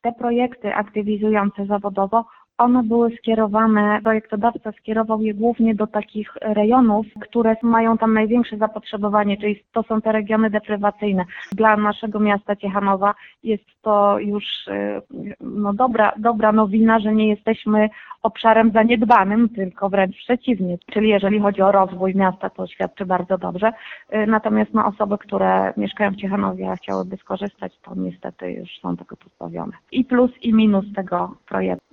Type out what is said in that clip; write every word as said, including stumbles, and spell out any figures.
te projekty aktywizujące zawodowo, one były skierowane, projektodawca skierował je głównie do takich rejonów, które mają tam największe zapotrzebowanie, czyli to są te regiony deprywacyjne. Dla naszego miasta Ciechanowa jest to już no, dobra, dobra nowina, że nie jesteśmy obszarem zaniedbanym, tylko wręcz przeciwnie. Czyli jeżeli chodzi o rozwój miasta, to świadczy bardzo dobrze. Natomiast no, osoby, które mieszkają w Ciechanowie, a chciałyby skorzystać, to niestety już są tego pozbawione. I plus, i minus tego projektu.